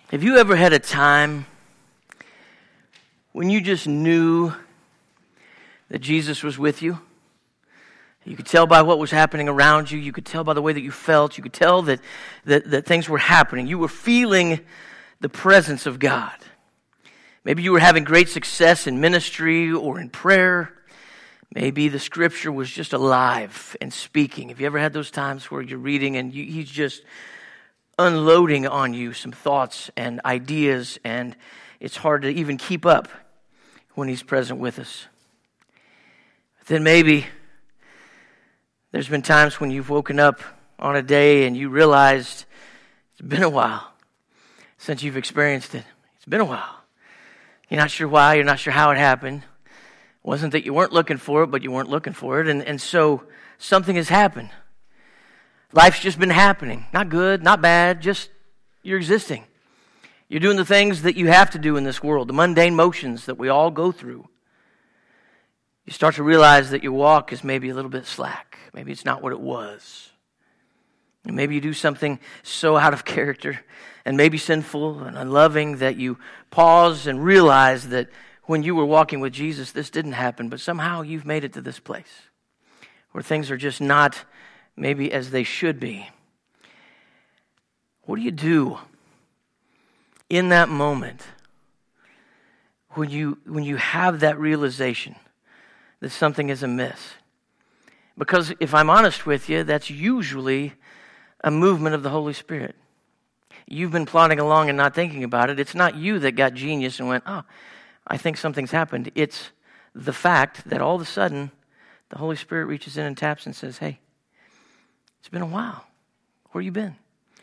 Have you ever had a time when you just knew that Jesus was with you? You could tell by what was happening around you. You could tell by the way that you felt. You could tell that things were happening. You were feeling the presence of God. Maybe you were having great success in ministry or in prayer. Maybe the scripture was just alive and speaking. Have you ever had those times where you're reading and he's just unloading on you some thoughts and ideas, and it's hard to even keep up when he's present with us? Then maybe there's been times when you've woken up on a day and you realized it's been a while since you've experienced it. It's been a while. You're not sure why, you're not sure how it happened. It wasn't that you weren't looking for it, but you weren't looking for it, and so something has happened. Life's just been happening. Not good, not bad, just you're existing. You're doing the things that you have to do in this world, the mundane motions that we all go through. You start to realize that your walk is maybe a little bit slack. Maybe it's not what it was. And maybe you do something so out of character and maybe sinful and unloving that you pause and realize that when you were walking with Jesus, this didn't happen, but somehow you've made it to this place where things are just not maybe as they should be. What do you do in that moment when you have that realization that something is amiss? Because if I'm honest with you, that's usually a movement of the Holy Spirit. You've been plodding along and not thinking about it. It's not you that got genius and went, oh, I think something's happened. It's the fact that all of a sudden the Holy Spirit reaches in and taps and says, hey, it's been a while. Where you been?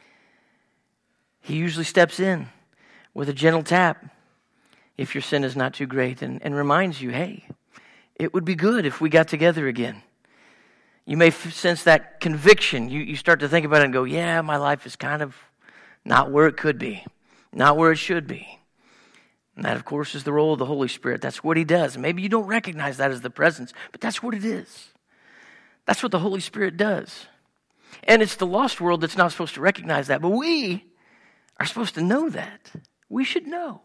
He usually steps in with a gentle tap if your sin is not too great and reminds you, hey, it would be good if we got together again. You may sense that conviction. You start to think about it and go, yeah, my life is kind of not where it could be, not where it should be. And that, of course, is the role of the Holy Spirit. That's what he does. And maybe you don't recognize that as the presence, but that's what it is. That's what the Holy Spirit does. And it's the lost world that's not supposed to recognize that, but we are supposed to know that. We should know.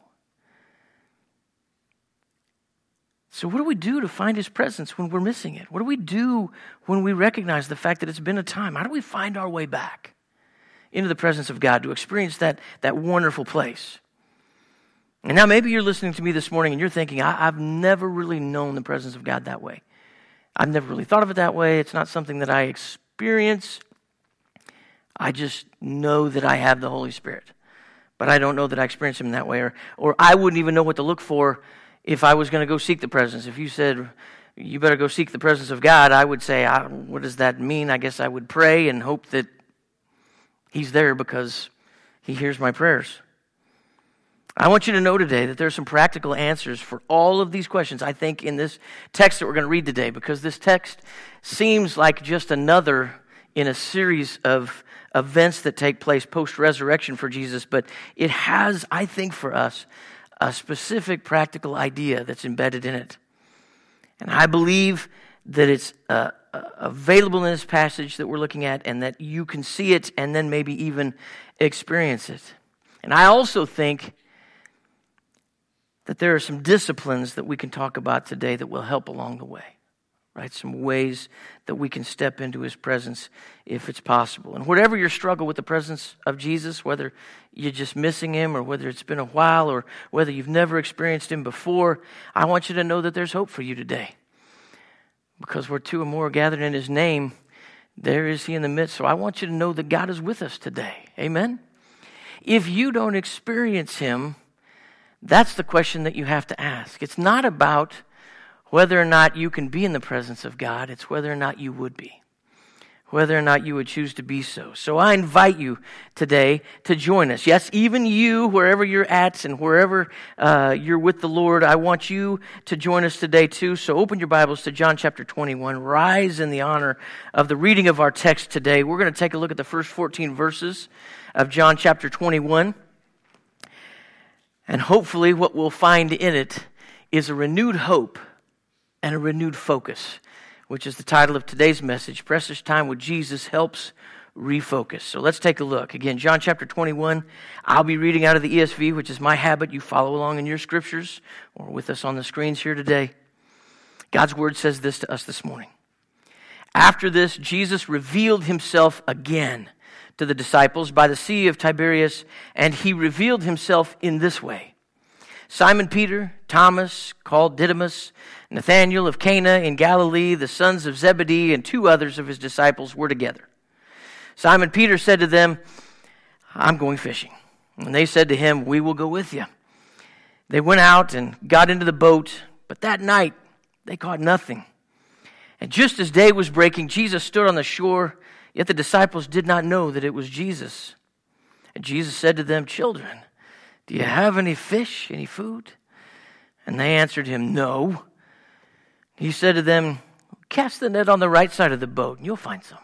So what do we do to find his presence when we're missing it? What do we do when we recognize the fact that it's been a time? How do we find our way back into the presence of God to experience that wonderful place? And now maybe you're listening to me this morning and you're thinking, I've never really known the presence of God that way. I've never really thought of it that way. It's not something that I experience. I just know that I have the Holy Spirit, but I don't know that I experience him that way, or I wouldn't even know what to look for if I was going to go seek the presence. If you said, you better go seek the presence of God, I would say, what does that mean? I guess I would pray and hope that he's there because he hears my prayers. I want you to know today that there are some practical answers for all of these questions, I think, in this text that we're going to read today, because this text seems like just another in a series of events that take place post-resurrection for Jesus, but it has, I think, for us, a specific practical idea that's embedded in it. And I believe that it's available in this passage that we're looking at, and that you can see it and then maybe even experience it. And I also think that there are some disciplines that we can talk about today that will help along the way. Right? Some ways that we can step into his presence if it's possible. And whatever your struggle with the presence of Jesus, whether you're just missing him or whether it's been a while or whether you've never experienced him before, I want you to know that there's hope for you today. Because where two or more are gathered in his name, there is he in the midst. So I want you to know that God is with us today. Amen? If you don't experience him, that's the question that you have to ask. It's not about whether or not you can be in the presence of God, it's whether or not you would be. Whether or not you would choose to be so. So I invite you today to join us. Yes, even you, wherever you're at and wherever you're with the Lord, I want you to join us today too. So open your Bibles to John chapter 21. Rise in the honor of the reading of our text today. We're going to take a look at the first 14 verses of John chapter 21. And hopefully what we'll find in it is a renewed hope and a renewed focus, which is the title of today's message. Precious Time with Jesus helps refocus. So let's take a look. Again, John chapter 21. I'll be reading out of the ESV, which is my habit. You follow along in your scriptures or with us on the screens here today. God's word says this to us this morning. After this, Jesus revealed himself again to the disciples by the Sea of Tiberias, and he revealed himself in this way. Simon Peter, Thomas, called Didymus, Nathanael of Cana in Galilee, the sons of Zebedee, and 2 others of his disciples were together. Simon Peter said to them, I'm going fishing. And they said to him, we will go with you. They went out and got into the boat, but that night they caught nothing. And just as day was breaking, Jesus stood on the shore, yet the disciples did not know that it was Jesus. And Jesus said to them, children, do you have any fish, any food? And they answered him, no. He said to them, cast the net on the right side of the boat, and you'll find some.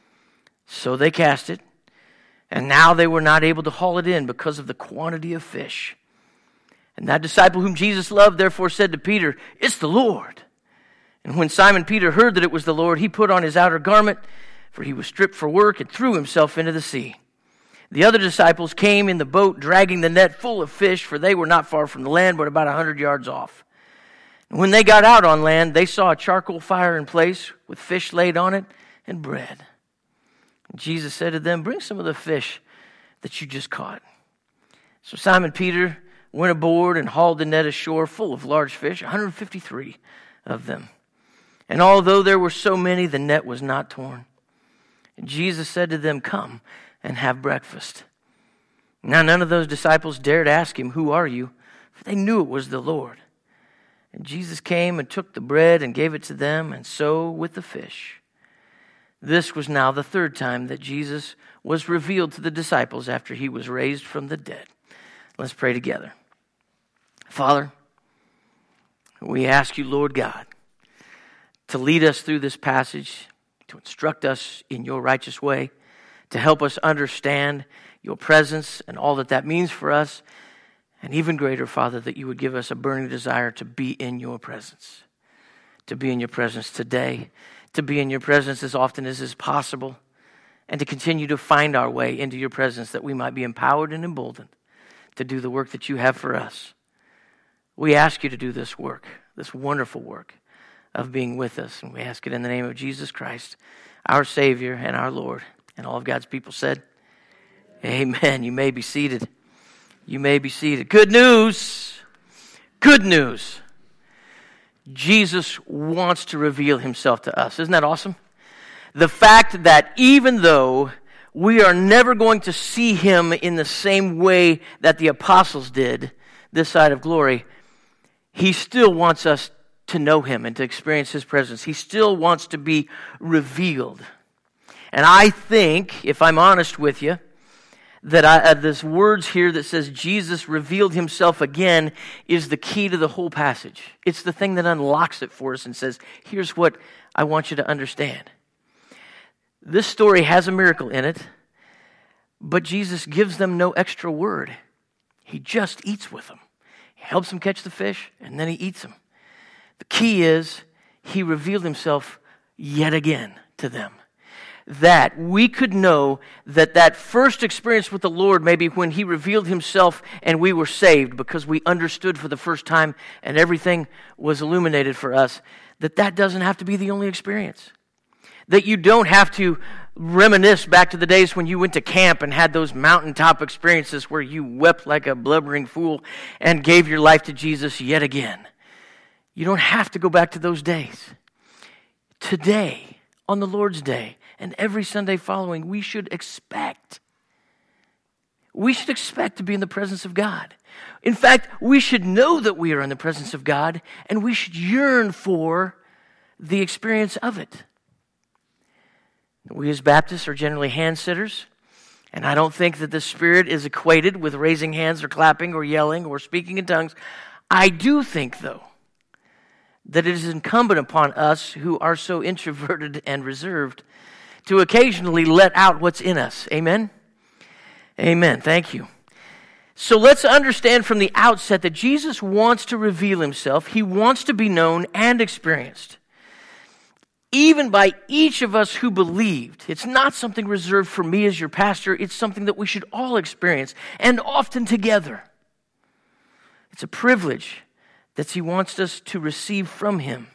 So they cast it, and now they were not able to haul it in because of the quantity of fish. And that disciple whom Jesus loved therefore said to Peter, it's the Lord. And when Simon Peter heard that it was the Lord, he put on his outer garment, for he was stripped for work, and threw himself into the sea. The other disciples came in the boat, dragging the net full of fish, for they were not far from the land, but about 100 yards off. And when they got out on land, they saw a charcoal fire in place, with fish laid on it, and bread. And Jesus said to them, bring some of the fish that you just caught. So Simon Peter went aboard and hauled the net ashore full of large fish, 153 of them. And although there were so many, the net was not torn. And Jesus said to them, come and have breakfast. Now none of those disciples dared ask him, who are you? For they knew it was the Lord. And Jesus came and took the bread and gave it to them, and so with the fish. This was now the 3rd time that Jesus was revealed to the disciples after he was raised from the dead. Let's pray together. Father, we ask you, Lord God, to lead us through this passage, to instruct us in your righteous way, to help us understand your presence and all that that means for us, and even greater, Father, that you would give us a burning desire to be in your presence, to be in your presence today, to be in your presence as often as is possible, and to continue to find our way into your presence that we might be empowered and emboldened to do the work that you have for us. We ask you to do this work, this wonderful work of being with us, and we ask it in the name of Jesus Christ, our Savior and our Lord. And all of God's people said, amen. You may be seated. You may be seated. Good news. Good news. Jesus wants to reveal himself to us. Isn't that awesome? The fact that even though we are never going to see him in the same way that the apostles did this side of glory, he still wants us to know him and to experience his presence. He still wants to be revealed. And I think, if I'm honest with you, that this words here that says Jesus revealed himself again is the key to the whole passage. It's the thing that unlocks it for us and says, here's what I want you to understand. This story has a miracle in it, but Jesus gives them no extra word. He just eats with them. He helps them catch the fish, and then he eats them. The key is he revealed himself yet again to them. That we could know that first experience with the Lord, maybe when he revealed himself and we were saved because we understood for the first time and everything was illuminated for us, that doesn't have to be the only experience. That you don't have to reminisce back to the days when you went to camp and had those mountaintop experiences where you wept like a blubbering fool and gave your life to Jesus yet again. You don't have to go back to those days. Today, on the Lord's Day, and every Sunday following, we should expect to be in the presence of God. In fact, we should know that we are in the presence of God, and we should yearn for the experience of it. We as Baptists are generally hand-sitters, and I don't think that the Spirit is equated with raising hands or clapping or yelling or speaking in tongues. I do think, though, that it is incumbent upon us who are so introverted and reserved to occasionally let out what's in us. Amen? Amen. Thank you. So let's understand from the outset that Jesus wants to reveal himself. He wants to be known and experienced. even by each of us who believed. It's not something reserved for me as your pastor. It's something that we should all experience, and often together. It's a privilege that he wants us to receive from him.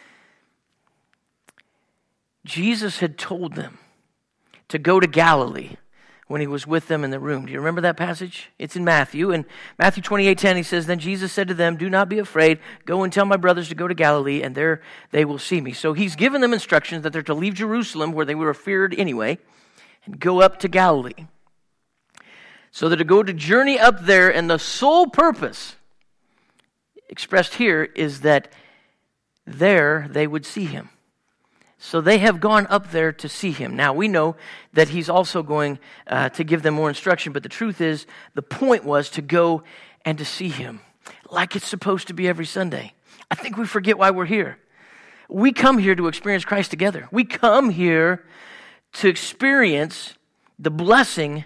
Jesus had told them to go to Galilee when he was with them in the room. Do you remember that passage? It's in Matthew. In Matthew 28:10, he says, "Then Jesus said to them, 'Do not be afraid. Go and tell my brothers to go to Galilee, and there they will see me.'" So he's given them instructions that they're to leave Jerusalem, where they were feared anyway, and go up to Galilee. So they're to go to journey up there, and the sole purpose expressed here is that there they would see him. So they have gone up there to see him. Now, we know that he's also going to give them more instruction, but the truth is, the point was to go and to see him, like it's supposed to be every Sunday. I think we forget why we're here. We come here to experience Christ together. We come here to experience the blessing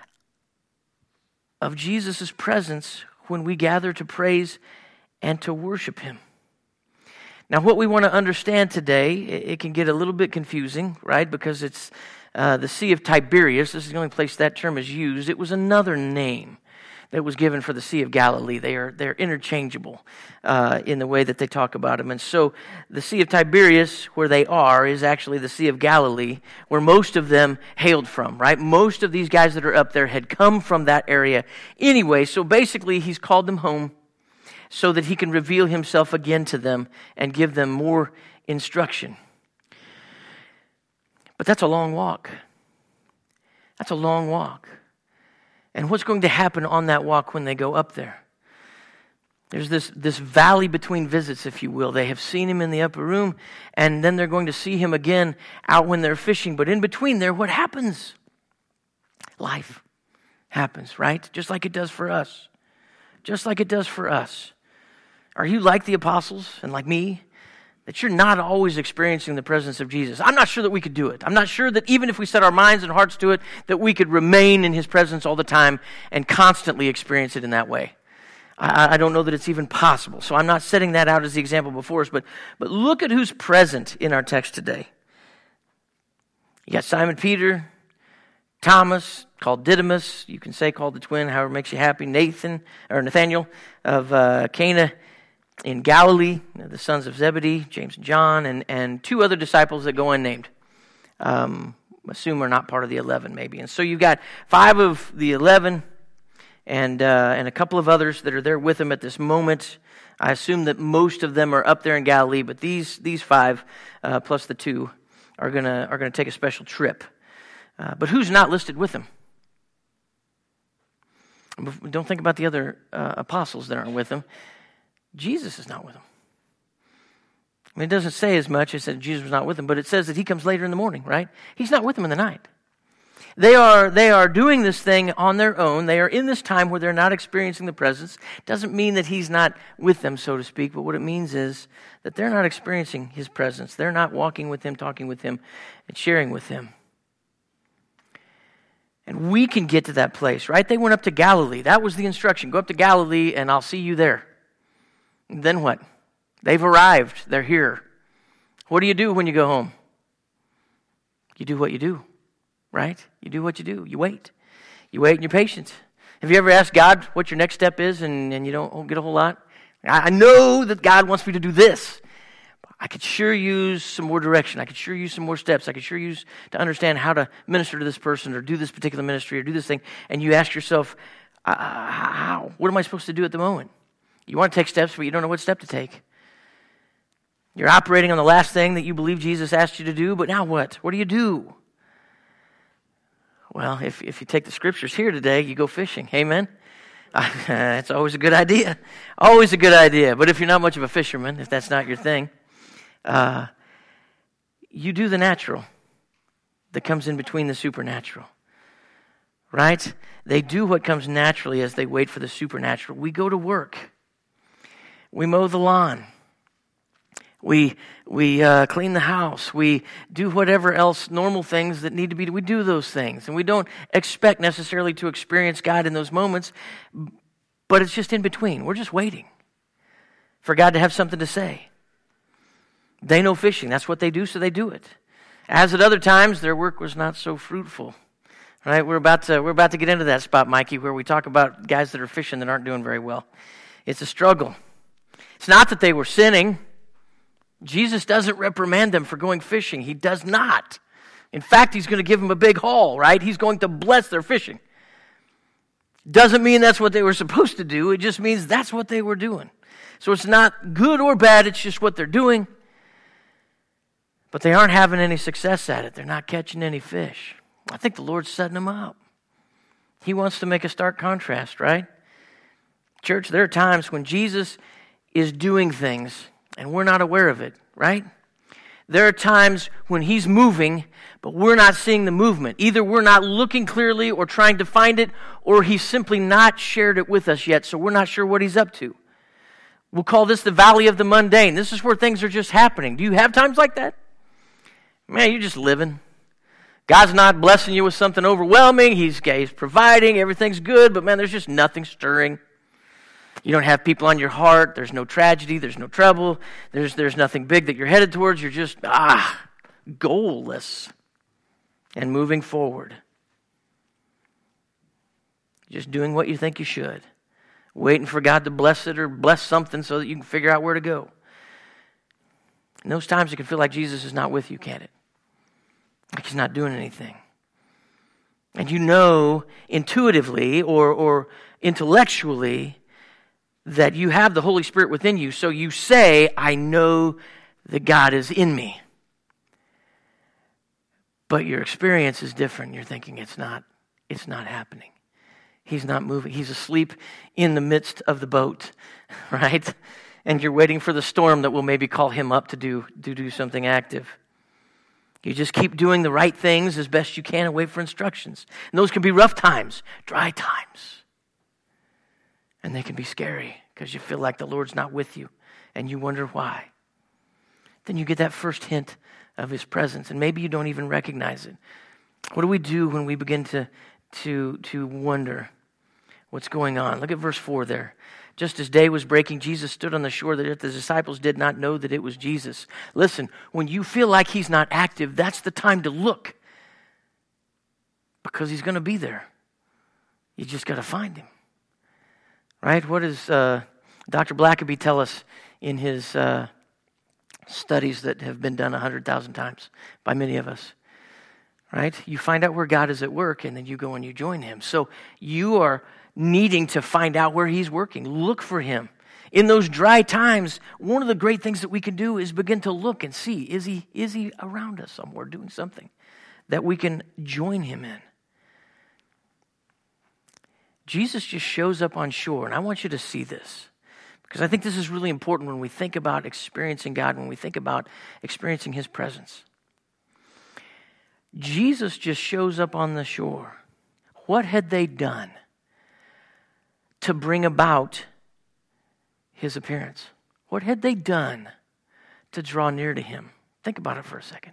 of Jesus' presence when we gather to praise and to worship him. Now, what we want to understand today, it can get a little bit confusing, right? Because it's the Sea of Tiberias. This is the only place that term is used. It was another name that was given for the Sea of Galilee. They're interchangeable in the way that they talk about them. And so the Sea of Tiberias, where they are, is actually the Sea of Galilee, where most of them hailed from, right? Most of these guys that are up there had come from that area anyway. So basically, he's called them home so that he can reveal himself again to them and give them more instruction. But that's a long walk. That's a long walk. And what's going to happen on that walk when they go up there? There's this valley between visits, if you will. They have seen him in the upper room, and then they're going to see him again out when they're fishing. But in between there, what happens? Life happens, right? Just like it does for us. Just like it does for us. Are you like the apostles and like me? That you're not always experiencing the presence of Jesus. I'm not sure that we could do it. I'm not sure that even if we set our minds and hearts to it, that we could remain in his presence all the time and constantly experience it in that way. I don't know that it's even possible. So I'm not setting that out as the example before us, but look at who's present in our text today. You got Simon Peter, Thomas, called Didymus, you can say called the twin, however it makes you happy, Nathaniel of Cana in Galilee, the sons of Zebedee, James and John, and two other disciples that go unnamed. Assume are not part of the 11 maybe. And so you've got 5 of the 11 and a couple of others that are there with him at this moment. I assume that most of them are up there in Galilee, but these 5 plus the 2 are gonna take a special trip. But who's not listed with him? Don't think about the other apostles that aren't with him. Jesus is not with them. I mean, it doesn't say as much as that Jesus was not with them, but it says that he comes later in the morning, right? He's not with them in the night. They are doing this thing on their own. They are in this time where they're not experiencing the presence. Doesn't mean that he's not with them, so to speak, but what it means is that they're not experiencing his presence. They're not walking with him, talking with him, and sharing with him. And we can get to that place, right? They went up to Galilee. That was the instruction. Go up to Galilee and I'll see you there. And then what? They've arrived. They're here. What do you do when you go home? You do what you do, right? You do what you do. You wait. You wait and you're patient. Have you ever asked God what your next step is and you don't get a whole lot? I know that God wants me to do this. I could sure use some more direction. I could sure use some more steps. I could sure use to understand how to minister to this person or do this particular ministry or do this thing. And you ask yourself, how? What am I supposed to do at the moment? You want to take steps, but you don't know what step to take. You're operating on the last thing that you believe Jesus asked you to do, but now what? What do you do? Well, if you take the scriptures here today, you go fishing. Amen? It's always a good idea. Always a good idea. But if you're not much of a fisherman, if that's not your thing, you do the natural that comes in between the supernatural. Right? They do what comes naturally as they wait for the supernatural. We go to work. We mow the lawn. We clean the house. We do whatever else, normal things that need to be. We do those things. And we don't expect necessarily to experience God in those moments, but it's just in between. We're just waiting for God to have something to say. They know fishing. That's what they do, so they do it. As at other times, their work was not so fruitful. Right? We're about to get into that spot, Mikey, where we talk about guys that are fishing that aren't doing very well. It's a struggle. It's not that they were sinning. Jesus doesn't reprimand them for going fishing. He does not. In fact, he's going to give them a big haul, right? He's going to bless their fishing. Doesn't mean that's what they were supposed to do. It just means that's what they were doing. So it's not good or bad. It's just what they're doing. But they aren't having any success at it. They're not catching any fish. I think the Lord's setting them up. He wants to make a stark contrast, right? Church, there are times when Jesus is doing things and we're not aware of it, right? There are times when he's moving, but we're not seeing the movement. Either we're not looking clearly or trying to find it, or he's simply not shared it with us yet, so we're not sure what he's up to. We'll call this the valley of the mundane. This is where things are just happening. Do you have times like that? Man, you're just living. God's not blessing you with something overwhelming. He's providing. Everything's good, but man, there's just nothing stirring. You don't have people on your heart. There's no tragedy. There's no trouble. There's nothing big that you're headed towards. You're just, goalless and moving forward. Just doing what you think you should. Waiting for God to bless it or bless something so that you can figure out where to go. In those times, it can feel like Jesus is not with you, can't it? Like he's not doing anything. And you know intuitively or intellectually that you have the Holy Spirit within you, so you say, I know that God is in me. But your experience is different. You're thinking it's not happening. He's not moving. He's asleep in the midst of the boat, right? And you're waiting for the storm that will maybe call him up to do something active. You just keep doing the right things as best you can and wait for instructions. And those can be rough times, dry times. And they can be scary because you feel like the Lord's not with you and you wonder why. Then you get that first hint of his presence and maybe you don't even recognize it. What do we do when we begin to wonder what's going on? Look at verse 4 there. Just as day was breaking, Jesus stood on the shore that the disciples did not know that it was Jesus. Listen, when you feel like he's not active, that's the time to look because he's going to be there. You just got to find him. Right? What does Dr. Blackaby tell us in his studies that have been done 100,000 times by many of us? Right? You find out where God is at work, and then you go and you join him. So you are needing to find out where he's working. Look for him. In those dry times, one of the great things that we can do is begin to look and see, is he around us somewhere doing something that we can join him in? Jesus just shows up on shore, and I want you to see this because I think this is really important when we think about experiencing God, when we think about experiencing his presence. Jesus just shows up on the shore. What had they done to bring about his appearance? What had they done to draw near to him? Think about it for a second.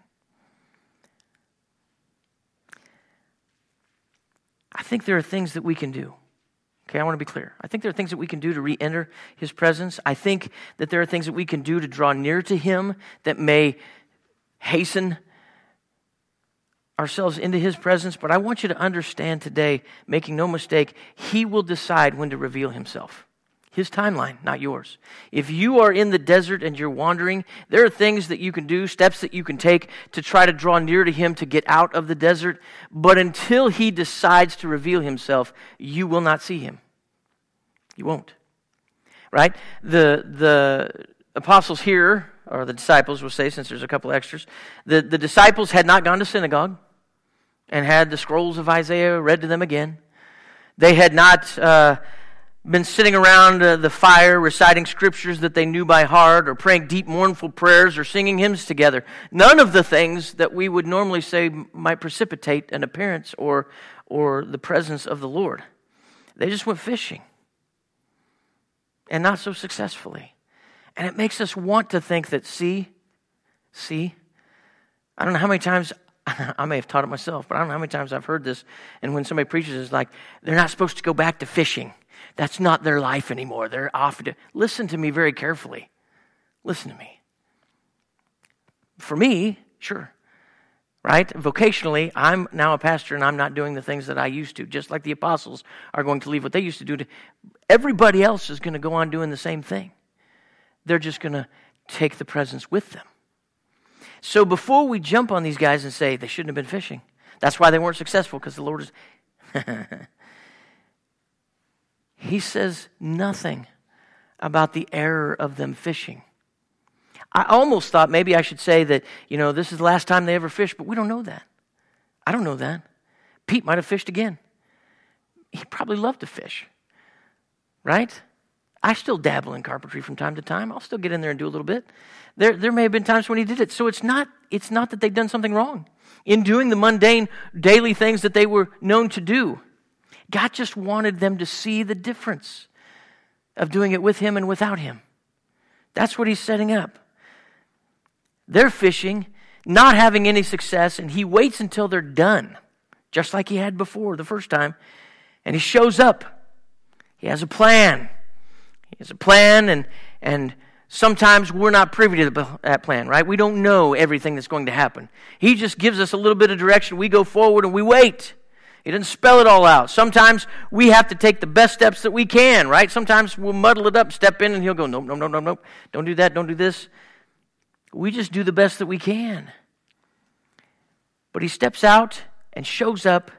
I think there are things that we can do. Okay, I want to be clear. I think there are things that we can do to re-enter his presence. I think that there are things that we can do to draw near to him that may hasten ourselves into his presence. But I want you to understand today, making no mistake, he will decide when to reveal himself. His timeline, not yours. If you are in the desert and you're wandering, there are things that you can do, steps that you can take to try to draw near to him to get out of the desert. But until he decides to reveal himself, you will not see him. You won't. Right? The apostles here, or the disciples will say, since there's a couple extras, the disciples had not gone to synagogue and had the scrolls of Isaiah read to them again. They had not been sitting around the fire reciting scriptures that they knew by heart or praying deep mournful prayers or singing hymns together. None of the things that we would normally say might precipitate an appearance or the presence of the Lord. They just went fishing, and not so successfully. And it makes us want to think that, see, I don't know how many times, I may have taught it myself, but I don't know how many times I've heard this, and when somebody preaches, it's like, they're not supposed to go back to fishing. That's not their life anymore. They're off to... Listen to me very carefully. Listen to me. for me, sure. Right? Vocationally, I'm now a pastor and I'm not doing the things that I used to, just like the apostles are going to leave what they used to do. Everybody else is going to go on doing the same thing. They're just going to take the presence with them. So before we jump on these guys and say they shouldn't have been fishing, that's why they weren't successful, because the Lord is... He says nothing about the error of them fishing. I almost thought maybe I should say that, this is the last time they ever fished, but we don't know that. I don't know that. Pete might have fished again. He probably loved to fish, right? I still dabble in carpentry from time to time. I'll still get in there and do a little bit. There may have been times when he did it. So it's not that they've done something wrong in doing the mundane daily things that they were known to do. God just wanted them to see the difference of doing it with him and without him. That's what he's setting up. They're fishing, not having any success, and he waits until they're done, just like he had before the first time. And he shows up. He has a plan. He has a plan, and sometimes we're not privy to that plan, right? We don't know everything that's going to happen. He just gives us a little bit of direction. We go forward and we wait. He doesn't spell it all out. Sometimes we have to take the best steps that we can, right? Sometimes we'll muddle it up, step in, and he'll go, nope. Don't do that, don't do this. We just do the best that we can. But he steps out and shows up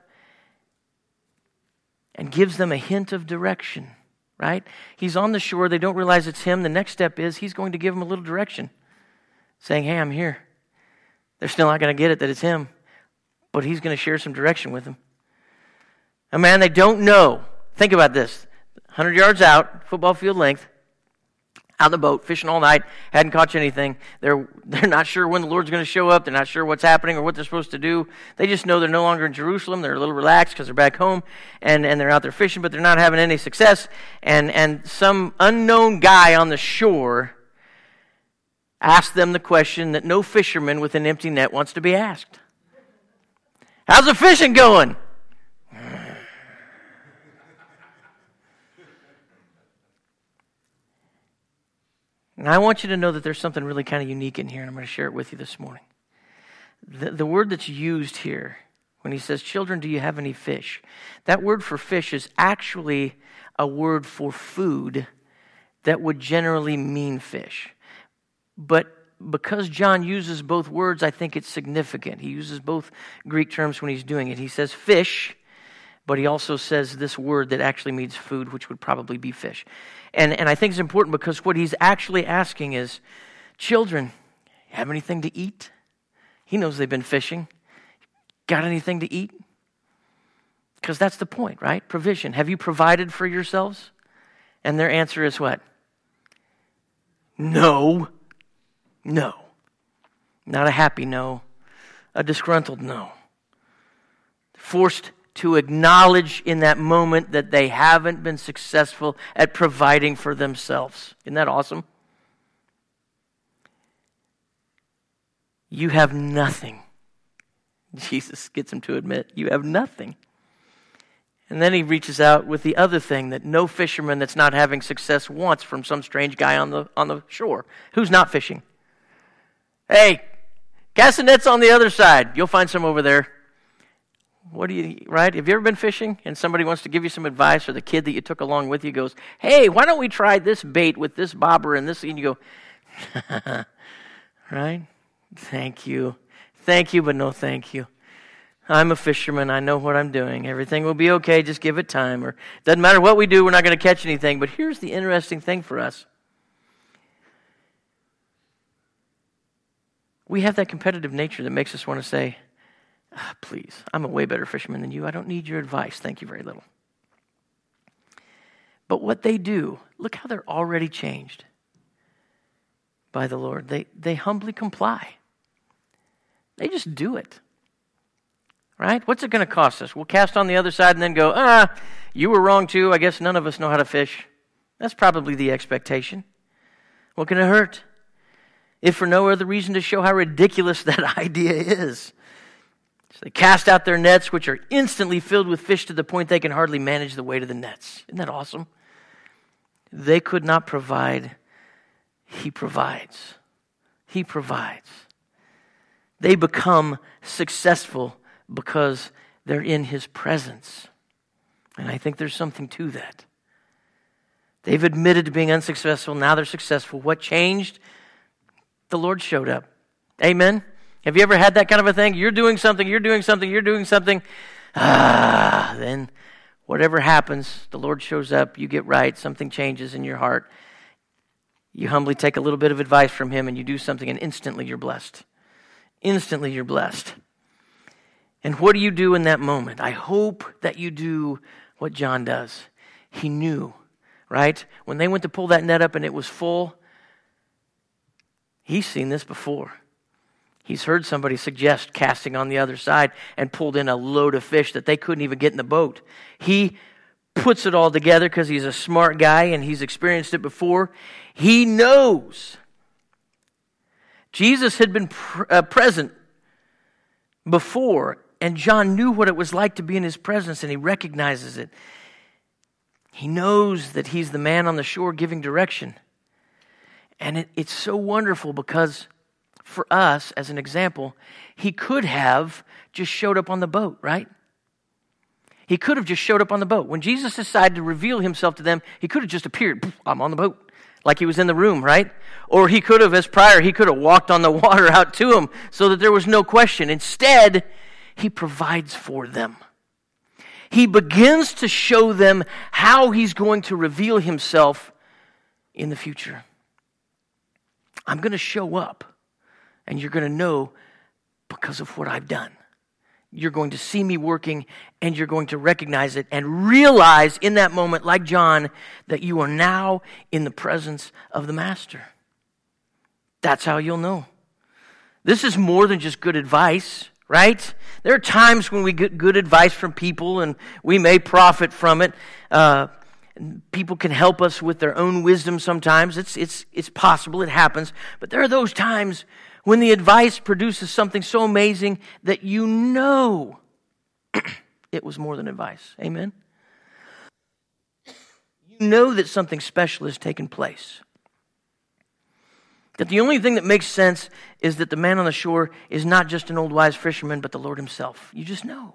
and gives them a hint of direction, right? He's on the shore. They don't realize it's him. The next step is he's going to give them a little direction, saying, hey, I'm here. They're still not going to get it that it's him, but he's going to share some direction with them. And man, they don't know. Think about this. 100 yards out, football field length, out in the boat, fishing all night, hadn't caught anything. They're not sure when the Lord's going to show up. They're not sure what's happening or what they're supposed to do. They just know they're no longer in Jerusalem. They're a little relaxed because they're back home, and they're out there fishing, but they're not having any success. And some unknown guy on the shore asked them the question that no fisherman with an empty net wants to be asked. How's the fishing going? And I want you to know that there's something really kind of unique in here, and I'm going to share it with you this morning. The word that's used here, when he says, children, do you have any fish? That word for fish is actually a word for food that would generally mean fish. But because John uses both words, I think it's significant. He uses both Greek terms when he's doing it. He says fish, but he also says this word that actually means food, which would probably be fish. And I think it's important because what he's actually asking is, children, have anything to eat? He knows they've been fishing. Got anything to eat? Because that's the point, right? Provision. Have you provided for yourselves? And their answer is what? No. No. Not a happy no. A disgruntled no. Forced to acknowledge in that moment that they haven't been successful at providing for themselves. Isn't that awesome? You have nothing. Jesus gets them to admit, you have nothing. And then he reaches out with the other thing that no fisherman that's not having success wants from some strange guy on the shore who's not fishing. Hey, cast the nets on the other side. You'll find some over there. Right? Have you ever been fishing and somebody wants to give you some advice, or the kid that you took along with you goes, hey, why don't we try this bait with this bobber and this, and you go, right? Thank you, but no thank you. I'm a fisherman. I know what I'm doing. Everything will be okay. Just give it time. Or doesn't matter what we do, we're not going to catch anything. But here's the interesting thing for us. We have that competitive nature that makes us want to say, please, I'm a way better fisherman than you. I don't need your advice. Thank you very little. But what they do, look how they're already changed by the Lord. They humbly comply. They just do it. Right? What's it going to cost us? We'll cast on the other side and then go, you were wrong too. I guess none of us know how to fish. That's probably the expectation. What can it hurt? If for no other reason to show how ridiculous that idea is. So they cast out their nets, which are instantly filled with fish to the point they can hardly manage the weight of the nets. Isn't that awesome? They could not provide. He provides. He provides. They become successful because they're in his presence. And I think there's something to that. They've admitted to being unsuccessful. Now they're successful. What changed? The Lord showed up. Amen? Have you ever had that kind of a thing? You're doing something. Then whatever happens, the Lord shows up. You get right. Something changes in your heart. You humbly take a little bit of advice from him and you do something, and instantly you're blessed. Instantly you're blessed. And what do you do in that moment? I hope that you do what John does. He knew, right? When they went to pull that net up and it was full, he's seen this before. He's heard somebody suggest casting on the other side and pulled in a load of fish that they couldn't even get in the boat. He puts it all together because he's a smart guy and he's experienced it before. He knows. Jesus had been present before, and John knew what it was like to be in his presence, and he recognizes it. He knows that he's the man on the shore giving direction. And it's so wonderful because for us, as an example, he could have just showed up on the boat, right? He could have just showed up on the boat. When Jesus decided to reveal himself to them, he could have just appeared. I'm on the boat. Like he was in the room, right? Or he could have, as prior, he could have walked on the water out to him so that there was no question. Instead, he provides for them. He begins to show them how he's going to reveal himself in the future. I'm going to show up, and you're going to know because of what I've done. You're going to see me working, and you're going to recognize it and realize in that moment, like John, that you are now in the presence of the Master. That's how you'll know. This is more than just good advice, right? There are times when we get good advice from people, and we may profit from it. People can help us with their own wisdom sometimes. It's possible, it happens. But there are those times when the advice produces something so amazing that you know it was more than advice. Amen? You know that something special has taken place. That the only thing that makes sense is that the man on the shore is not just an old wise fisherman, but the Lord himself. You just know.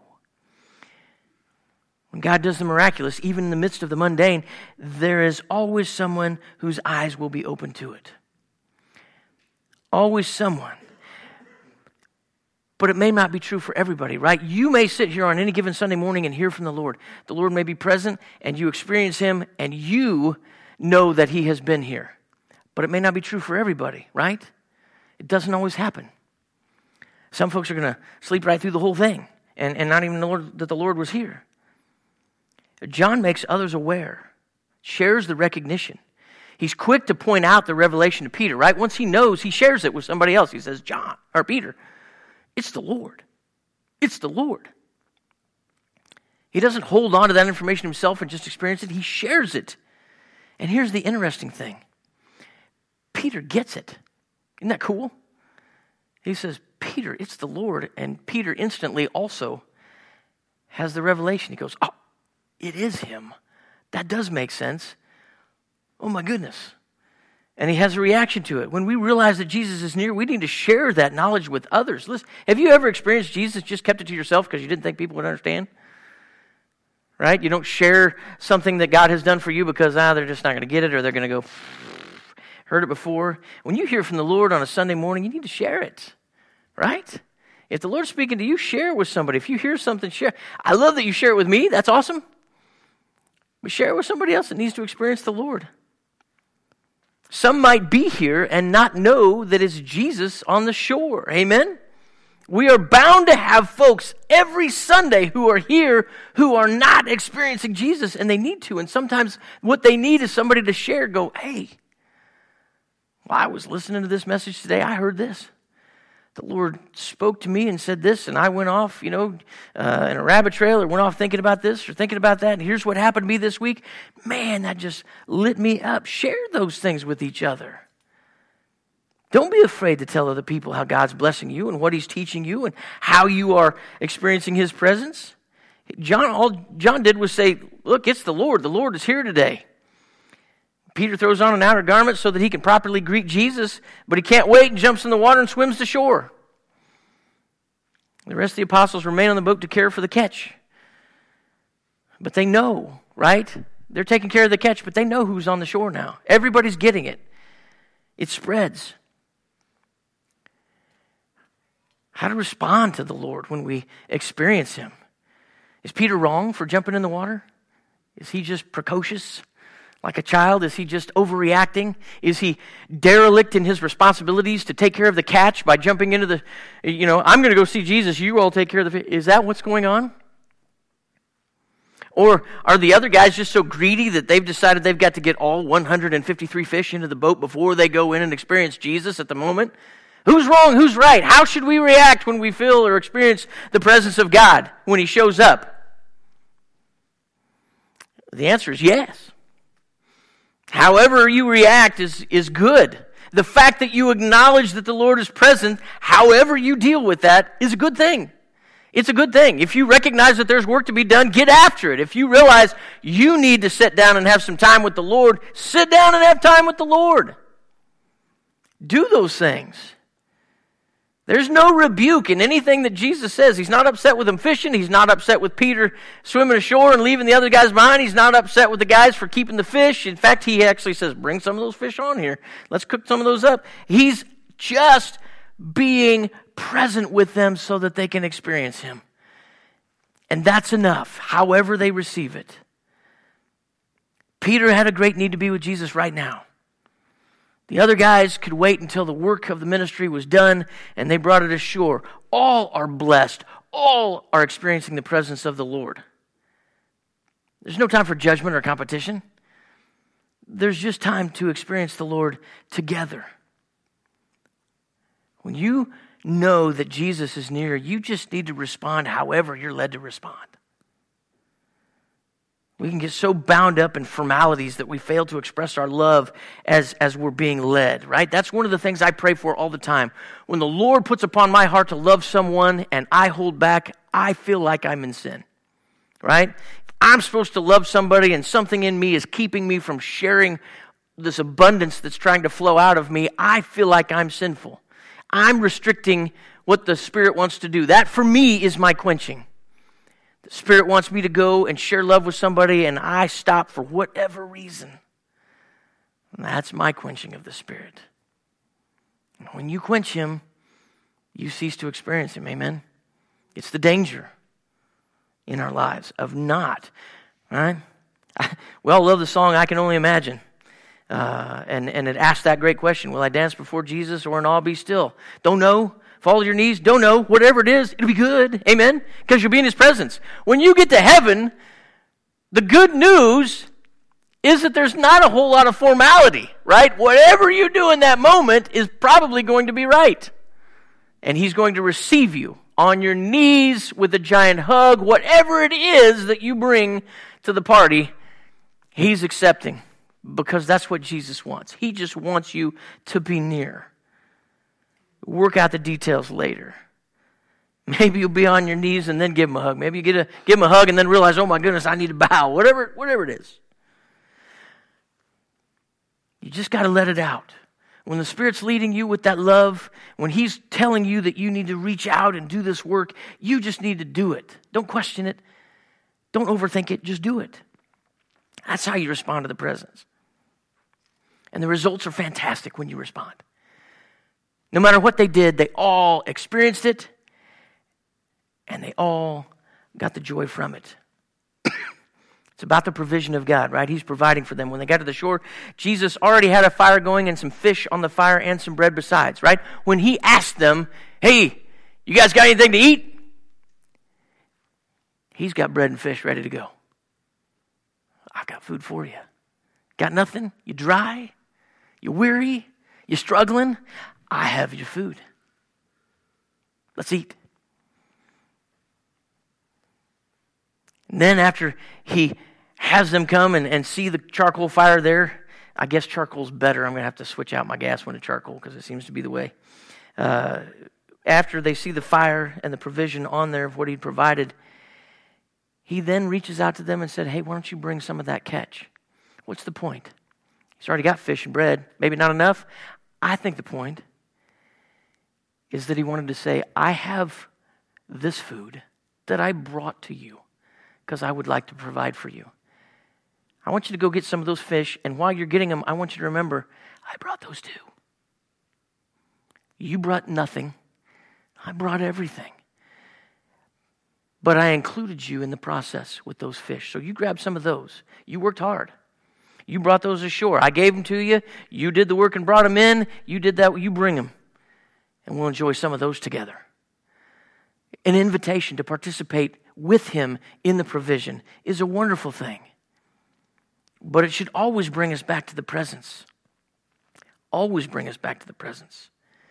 When God does the miraculous, even in the midst of the mundane, there is always someone whose eyes will be open to it. Always someone. But it may not be true for everybody, right? You may sit here on any given Sunday morning and hear from the Lord. The Lord may be present, and you experience him, and you know that he has been here. But it may not be true for everybody, right? It doesn't always happen. Some folks are going to sleep right through the whole thing and not even know that the Lord was here. John makes others aware, shares the recognition. He's quick to point out the revelation to Peter, right? Once he knows, he shares it with somebody else. He says, Peter, it's the Lord. It's the Lord. He doesn't hold on to that information himself and just experience it. He shares it. And here's the interesting thing. Peter gets it. Isn't that cool? He says, Peter, it's the Lord. And Peter instantly also has the revelation. He goes, oh, it is him. That does make sense. Oh my goodness. And he has a reaction to it. When we realize that Jesus is near, we need to share that knowledge with others. Listen, have you ever experienced Jesus, just kept it to yourself because you didn't think people would understand? Right? You don't share something that God has done for you because they're just not going to get it, or they're going to go, heard it before. When you hear from the Lord on a Sunday morning, you need to share it. Right? If the Lord's speaking to you, share it with somebody. If you hear something, share. I love that you share it with me. That's awesome. But share it with somebody else that needs to experience the Lord. Some might be here and not know that it's Jesus on the shore. Amen? We are bound to have folks every Sunday who are here who are not experiencing Jesus, and they need to. And sometimes what they need is somebody to share, go, hey, well, I was listening to this message today. I heard this. The Lord spoke to me and said this, and I went off, in a rabbit trail, or went off thinking about this or thinking about that, and here's what happened to me this week. Man, that just lit me up. Share those things with each other. Don't be afraid to tell other people how God's blessing you and what he's teaching you and how you are experiencing his presence. All John did was say, look, it's the Lord. The Lord is here today. Peter throws on an outer garment so that he can properly greet Jesus, but he can't wait and jumps in the water and swims to shore. The rest of the apostles remain on the boat to care for the catch. But they know, right? They're taking care of the catch, but they know who's on the shore now. Everybody's getting it. It spreads. How to respond to the Lord when we experience Him. Is Peter wrong for jumping in the water? Is he just precocious like a child? Is he just overreacting? Is he derelict in his responsibilities to take care of the catch by jumping into the, I'm going to go see Jesus, you all take care of the fish. Is that what's going on? Or are the other guys just so greedy that they've decided they've got to get all 153 fish into the boat before they go in and experience Jesus at the moment? Who's wrong? Who's right? How should we react when we feel or experience the presence of God when He shows up? The answer is yes. However you react is good. The fact that you acknowledge that the Lord is present, however you deal with that, is a good thing. It's a good thing. If you recognize that there's work to be done, get after it. If you realize you need to sit down and have some time with the Lord, sit down and have time with the Lord. Do those things. There's no rebuke in anything that Jesus says. He's not upset with them fishing. He's not upset with Peter swimming ashore and leaving the other guys behind. He's not upset with the guys for keeping the fish. In fact, He actually says, bring some of those fish on here. Let's cook some of those up. He's just being present with them so that they can experience Him. And that's enough, however they receive it. Peter had a great need to be with Jesus right now. The other guys could wait until the work of the ministry was done and they brought it ashore. All are blessed. All are experiencing the presence of the Lord. There's no time for judgment or competition. There's just time to experience the Lord together. When you know that Jesus is near, you just need to respond however you're led to respond. We can get so bound up in formalities that we fail to express our love as we're being led, right? That's one of the things I pray for all the time. When the Lord puts upon my heart to love someone and I hold back, I feel like I'm in sin, right? I'm supposed to love somebody and something in me is keeping me from sharing this abundance that's trying to flow out of me. I feel like I'm sinful. I'm restricting what the Spirit wants to do. That for me is my quenching. The Spirit wants me to go and share love with somebody and I stop for whatever reason. And that's my quenching of the Spirit. And when you quench Him, you cease to experience Him. Amen? It's the danger in our lives of not. Right? We all love the song, I Can Only Imagine. And it asks that great question. Will I dance before Jesus or in awe be still? Don't know. Fall to your knees. Don't know. Whatever it is, it'll be good. Amen? Because you'll be in His presence. When you get to heaven, the good news is that there's not a whole lot of formality, right? Whatever you do in that moment is probably going to be right. And He's going to receive you on your knees with a giant hug. Whatever it is that you bring to the party, He's accepting. Because that's what Jesus wants. He just wants you to be near. Work out the details later. Maybe you'll be on your knees and then give Him a hug. Maybe you give Him a hug and then realize, oh my goodness, I need to bow. Whatever it is. You just got to let it out. When the Spirit's leading you with that love, when He's telling you that you need to reach out and do this work, you just need to do it. Don't question it. Don't overthink it. Just do it. That's how you respond to the presence. And the results are fantastic when you respond. No matter what they did, they all experienced it, and they all got the joy from it. It's about the provision of God, right? He's providing for them. When they got to the shore, Jesus already had a fire going and some fish on the fire and some bread besides, right? When He asked them, hey, you guys got anything to eat? He's got bread and fish ready to go. I've got food for you. Got nothing? You dry? You weary? You struggling? I have your food. Let's eat. And then after He has them come and see the charcoal fire there, I guess charcoal's better. I'm going to have to switch out my gas one to charcoal because it seems to be the way. After they see the fire and the provision on there of what He'd provided, He then reaches out to them and said, hey, why don't you bring some of that catch? What's the point? He's already got fish and bread. Maybe not enough. I think the point is that He wanted to say, I have this food that I brought to you because I would like to provide for you. I want you to go get some of those fish, and while you're getting them, I want you to remember, I brought those too. You brought nothing. I brought everything. But I included you in the process with those fish. So you grabbed some of those. You worked hard. You brought those ashore. I gave them to you. You did the work and brought them in. You did that. You bring them. And we'll enjoy some of those together. An invitation to participate with him in the provision is a wonderful thing. But it should always bring us back to the presence. Always bring us back to the presence.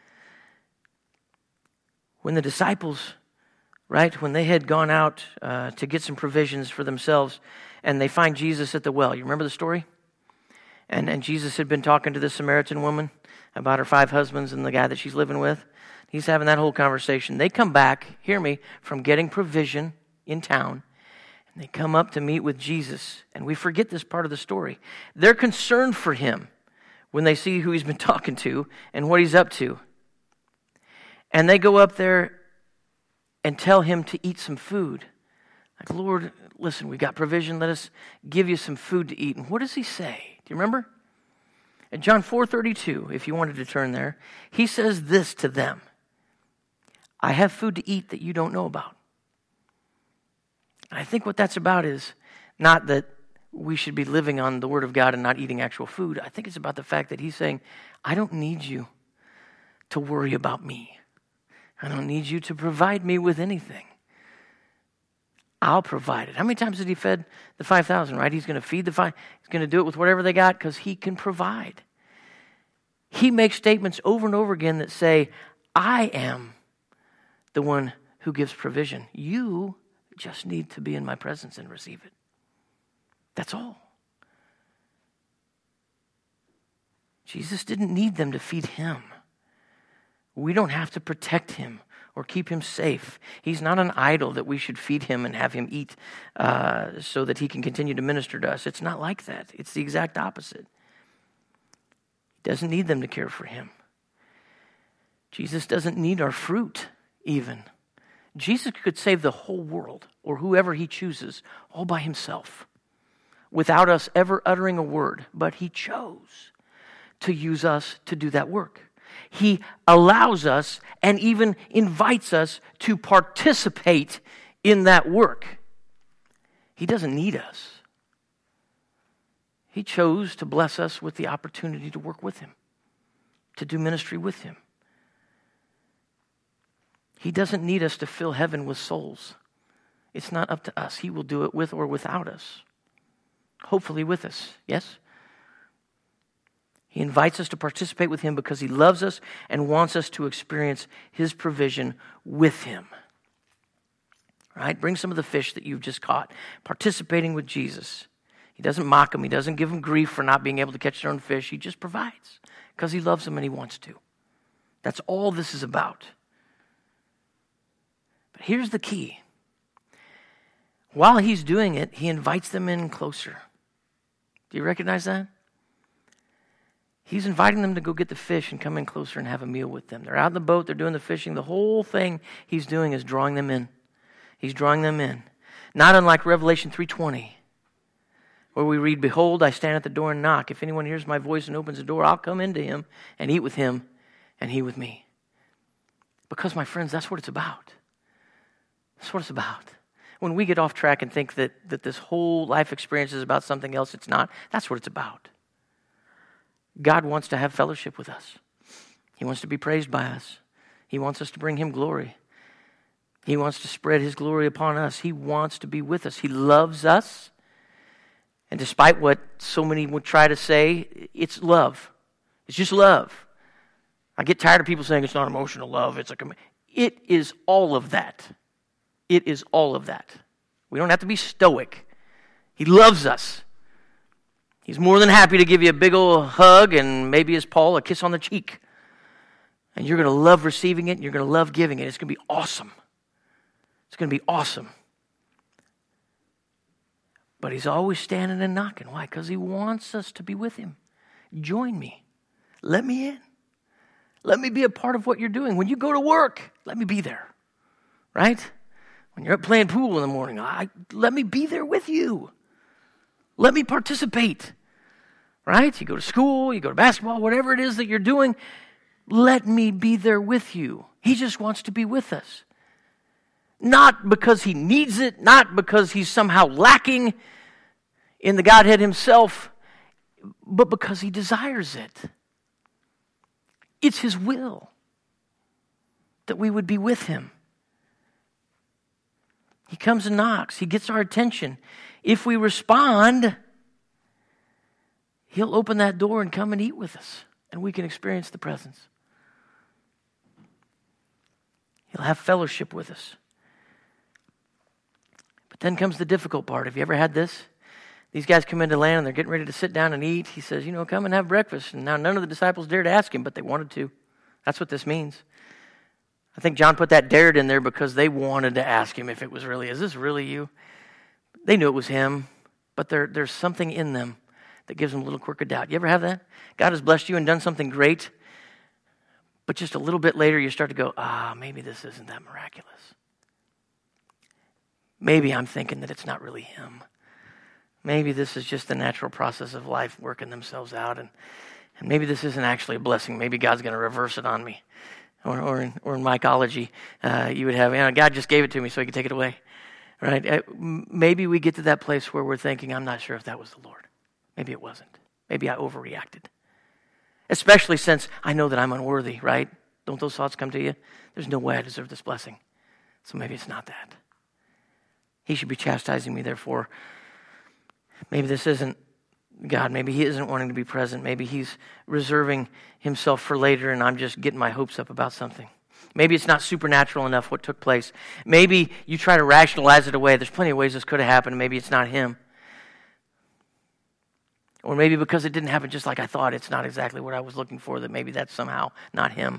When the disciples, right, when they had gone out to get some provisions for themselves, and they find Jesus at the well. You remember the story? And Jesus had been talking to the Samaritan woman about her 5 husbands and the guy that she's living with. He's having that whole conversation. They come back, hear me, from getting provision in town. And they come up to meet with Jesus. And we forget this part of the story. They're concerned for him when they see who he's been talking to and what he's up to. And they go up there and tell him to eat some food. Like, Lord, listen, we got provision. Let us give you some food to eat. And what does he say? Do you remember? In John 4:32, if you wanted to turn there, he says this to them. I have food to eat that you don't know about. And I think what that's about is not that we should be living on the Word of God and not eating actual food. I think it's about the fact that he's saying, I don't need you to worry about me. I don't need you to provide me with anything. I'll provide it. How many times did he fed the 5,000, right? He's going to feed the 5,000. He's going to do it with whatever they got because he can provide. He makes statements over and over again that say, I am the one who gives provision. You just need to be in my presence and receive it. That's all. Jesus didn't need them to feed him. We don't have to protect him or keep him safe. He's not an idol that we should feed him and have him eat so that he can continue to minister to us. It's not like that. It's the exact opposite. He doesn't need them to care for him. Jesus doesn't need our fruit even. Jesus could save the whole world or whoever he chooses all by himself without us ever uttering a word, but he chose to use us to do that work. He allows us and even invites us to participate in that work. He doesn't need us. He chose to bless us with the opportunity to work with him, to do ministry with him. He doesn't need us to fill heaven with souls. It's not up to us. He will do it with or without us. Hopefully with us, yes? He invites us to participate with him because he loves us and wants us to experience his provision with him. Right? Bring some of the fish that you've just caught, participating with Jesus. He doesn't mock them. He doesn't give them grief for not being able to catch their own fish. He just provides because he loves them and he wants to. That's all this is about. But here's the key. While he's doing it, he invites them in closer. Do you recognize that? He's inviting them to go get the fish and come in closer and have a meal with them. They're out in the boat. They're doing the fishing. The whole thing he's doing is drawing them in. He's drawing them in. Not unlike Revelation 3:20, where we read, Behold, I stand at the door and knock. If anyone hears my voice and opens the door, I'll come into him and eat with him and he with me. Because, my friends, that's what it's about. That's what it's about. When we get off track and think that this whole life experience is about something else, it's not. That's what it's about. God wants to have fellowship with us. He wants to be praised by us. He wants us to bring him glory. He wants to spread his glory upon us. He wants to be with us. He loves us. And despite what so many would try to say, it's love. It's just love. I get tired of people saying it's not emotional love. It is all of that. It is all of that. We don't have to be stoic. He loves us. He's more than happy to give you a big old hug and maybe, as Paul, a kiss on the cheek. And you're going to love receiving it and you're going to love giving it. It's going to be awesome. It's going to be awesome. But he's always standing and knocking. Why? Because he wants us to be with him. Join me. Let me in. Let me be a part of what you're doing. When you go to work, let me be there. right? When you're up playing pool in the morning, let me be there with you. Let me participate, right? You go to school, you go to basketball, whatever it is that you're doing, let me be there with you. He just wants to be with us. Not because he needs it, not because he's somehow lacking in the Godhead himself, but because he desires it. It's his will that we would be with him. He comes and knocks. He gets our attention. If we respond, he'll open that door and come and eat with us, and we can experience the presence. He'll have fellowship with us. But then comes the difficult part. Have you ever had this? These guys come into land and they're getting ready to sit down and eat. He says, come and have breakfast. And now none of the disciples dared to ask him, but they wanted to. That's what this means. I think John put that dared in there because they wanted to ask him if it was really, is this really you? They knew it was him, but there's something in them that gives them a little quirk of doubt. You ever have that? God has blessed you and done something great, but just a little bit later you start to go, maybe this isn't that miraculous. Maybe I'm thinking that it's not really him. Maybe this is just the natural process of life working themselves out, and maybe this isn't actually a blessing. Maybe God's going to reverse it on me. Or in mycology, you would have, God just gave it to me so he could take it away. Right? Maybe we get to that place where we're thinking, I'm not sure if that was the Lord. Maybe it wasn't. Maybe I overreacted. Especially since I know that I'm unworthy, right? Don't those thoughts come to you? There's no way I deserve this blessing. So maybe it's not that. He should be chastising me, therefore. Maybe this isn't God. Maybe he isn't wanting to be present. Maybe he's reserving himself for later and I'm just getting my hopes up about something. Maybe it's not supernatural enough what took place. Maybe you try to rationalize it away. There's plenty of ways this could have happened. Maybe it's not him. Or maybe because it didn't happen just like I thought, it's not exactly what I was looking for, that maybe that's somehow not him.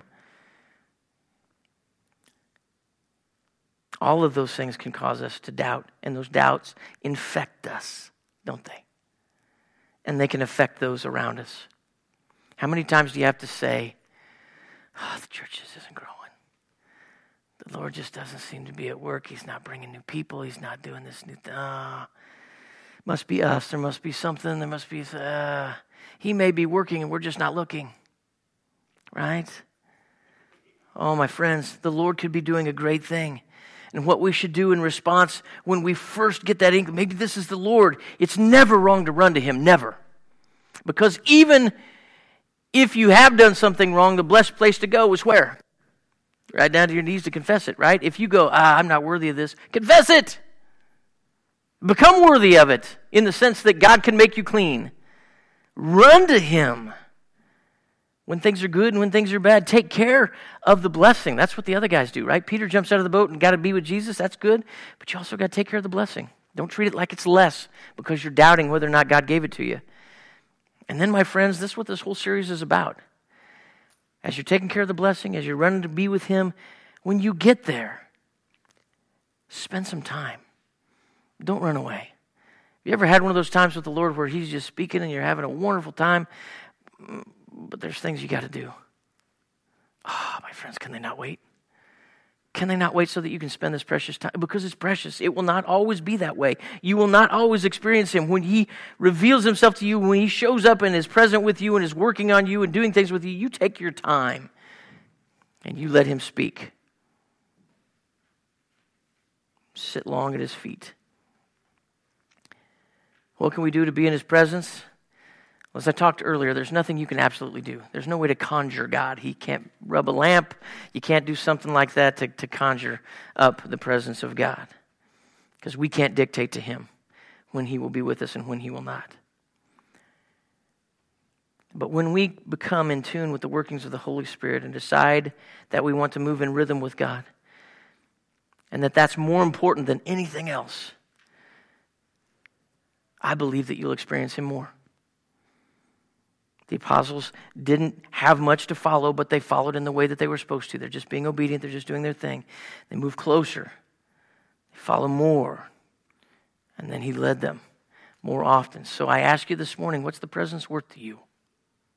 All of those things can cause us to doubt, and those doubts infect us, don't they? And they can affect those around us. How many times do you have to say, the church just isn't growing. The Lord just doesn't seem to be at work. He's not bringing new people. He's not doing this new thing. Must be us. There must be something. There must be, he may be working and we're just not looking. Right? Oh, my friends, the Lord could be doing a great thing. And what we should do in response when we first get that inkling, maybe this is the Lord, it's never wrong to run to him, never. Because even if you have done something wrong, the blessed place to go is where? Right down to your knees to confess it, right? If you go, I'm not worthy of this, confess it. Become worthy of it in the sense that God can make you clean. Run to him. When things are good and when things are bad, take care of the blessing. That's what the other guys do, right? Peter jumps out of the boat and got to be with Jesus. That's good. But you also got to take care of the blessing. Don't treat it like it's less because you're doubting whether or not God gave it to you. And then, my friends, this is what this whole series is about. As you're taking care of the blessing, as you're running to be with him, when you get there, spend some time. Don't run away. Have you ever had one of those times with the Lord where he's just speaking and you're having a wonderful time, but there's things you got to do? My friends, can they not wait? Can they not wait so that you can spend this precious time? Because it's precious. It will not always be that way. You will not always experience him. When he reveals himself to you, when he shows up and is present with you and is working on you and doing things with you, you take your time and you let him speak. Sit long at his feet. What can we do to be in his presence? Well, as I talked earlier, there's nothing you can absolutely do. There's no way to conjure God. He can't rub a lamp. You can't do something like that to conjure up the presence of God. Because we can't dictate to him when he will be with us and when he will not. But when we become in tune with the workings of the Holy Spirit and decide that we want to move in rhythm with God, and that's more important than anything else, I believe that you'll experience him more. The apostles didn't have much to follow, but they followed in the way that they were supposed to. They're just being obedient. They're just doing their thing. They move closer. They follow more. And then he led them more often. So I ask you this morning, what's the presence worth to you?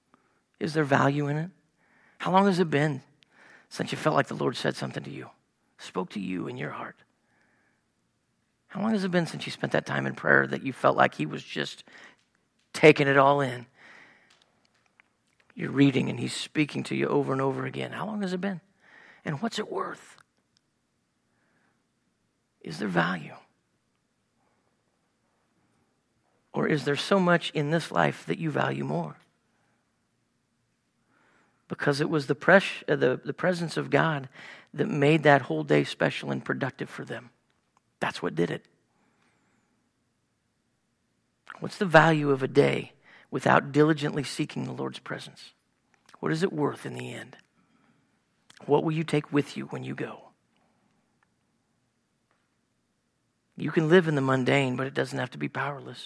Is there value in it? How long has it been since you felt like the Lord said something to you? spoke to you in your heart? How long has it been since you spent that time in prayer that you felt like he was just taking it all in? You're reading and he's speaking to you over and over again. How long has it been? And what's it worth? Is there value? Or is there so much in this life that you value more? Because it was the presence of God that made that whole day special and productive for them. That's what did it. What's the value of a day without diligently seeking the Lord's presence? What is it worth in the end? What will you take with you when you go? You can live in the mundane, but it doesn't have to be powerless.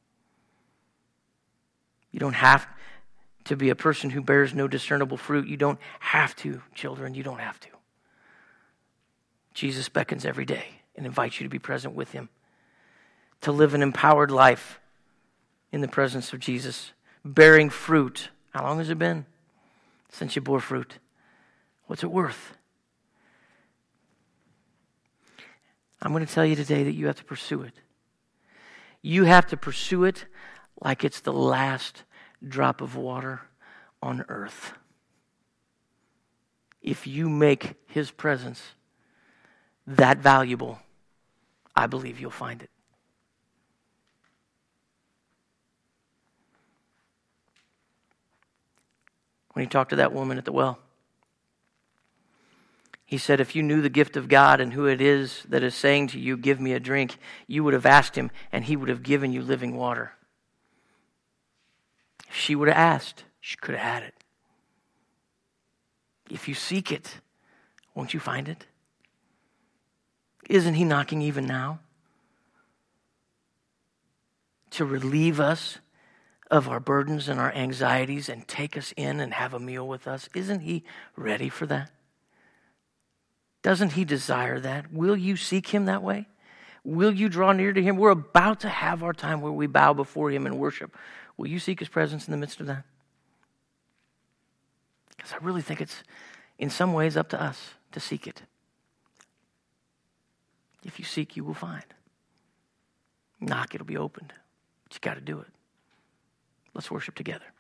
You don't have to be a person who bears no discernible fruit. You don't have to, children. You don't have to. Jesus beckons every day and invites you to be present with him, to live an empowered life in the presence of Jesus, bearing fruit. How long has it been since you bore fruit? What's it worth? I'm going to tell you today that you have to pursue it. You have to pursue it like it's the last drop of water on earth. If you make his presence that valuable, I believe you'll find it. When he talked to that woman at the well, he said, if you knew the gift of God and who it is that is saying to you, give me a drink, you would have asked him and he would have given you living water. If she would have asked, she could have had it. If you seek it, won't you find it? Isn't he knocking even now to relieve us of our burdens and our anxieties and take us in and have a meal with us? Isn't he ready for that? Doesn't he desire that? Will you seek him that way? Will you draw near to him? We're about to have our time where we bow before him and worship. Will you seek his presence in the midst of that? Because I really think it's in some ways up to us to seek it. If you seek, you will find. Knock, it'll be opened. But you got to do it. Let's worship together.